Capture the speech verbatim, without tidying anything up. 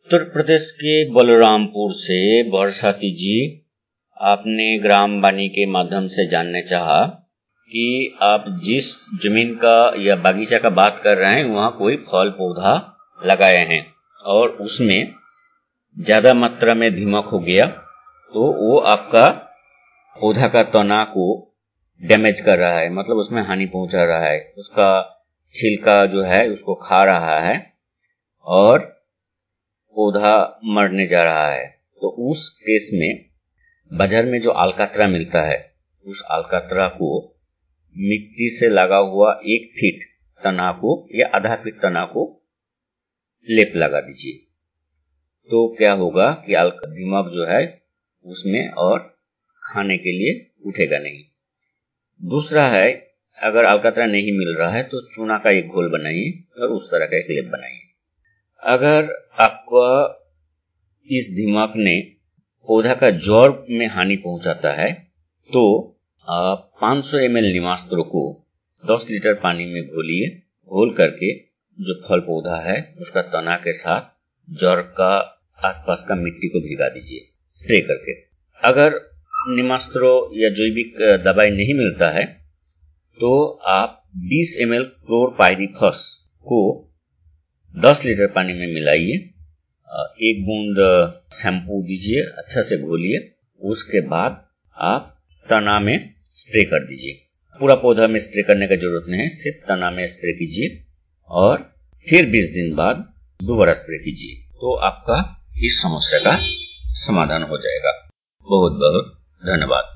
उत्तर प्रदेश के बलरामपुर से बरसाती जी आपने ग्राम वाणी के माध्यम से जानने चाहा कि आप जिस जमीन का या बागीचा का बात कर रहे हैं वहां कोई फल पौधा लगाए हैं और उसमें ज्यादा मात्रा में दीमक हो गया तो वो आपका पौधा का तना को डैमेज कर रहा है, मतलब उसमें हानि पहुंचा रहा है, उसका छिलका जो है उसको खा रहा है और पौधा मरने जा रहा है। तो उस केस में बाजार में जो अलकतरा मिलता है उस अलकतरा को मिट्टी से लगा हुआ एक फीट तना को या आधा फीट तना को लेप लगा दीजिए। तो क्या होगा कि दीमक जो है उसमें और खाने के लिए उठेगा नहीं। दूसरा है, अगर अलकतरा नहीं मिल रहा है तो चूना का एक घोल बनाइए और उस तरह का एक लेप बनाइए। अगर आपका इस दीमक ने पौधा का जड़ में हानि पहुंचाता है तो आप पाँच सौ एम एल नीमास्त्र को दस लीटर पानी में घोलिए। घोल करके जो फल पौधा है उसका तना के साथ जड़ का आसपास का मिट्टी को भिगा दीजिए स्प्रे करके। अगर नीमास्त्र या जैविक दवाई नहीं मिलता है तो आप बीस एम एल क्लोरपाइरीफॉस को दस लीटर पानी में मिलाइए, एक बूंद शैम्पू दीजिए, अच्छा से घोलिए, उसके बाद आप तना में स्प्रे कर दीजिए। पूरा पौधा में स्प्रे करने की जरूरत नहीं है, सिर्फ तना में स्प्रे कीजिए और फिर बीस दिन बाद दोबारा स्प्रे कीजिए तो आपका इस समस्या का समाधान हो जाएगा। बहुत बहुत धन्यवाद।